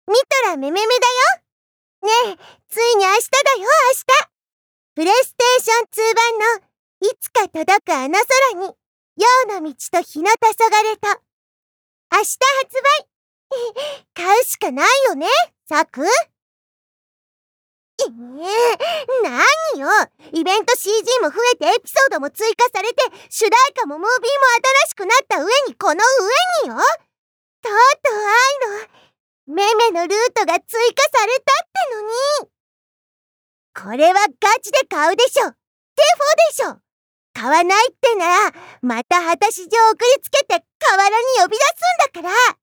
見たらめめめだよ。ねえ、ついに明日だよ、明日。プレイステーション2版のいつか届くあの空に、陽の道と日の黄昏と。明日発売。買うしかないよね、サク。何よ。イベント CG も増えてエピソードも追加されて、主題歌もムービーも新しくなった上にこの上によ。とうとう愛の、メメのルートが追加されたってのに。これはガチで買うでしょ。テフォでしょ。買わないってなら、また果たし状送りつけて河原に呼び出すんだから。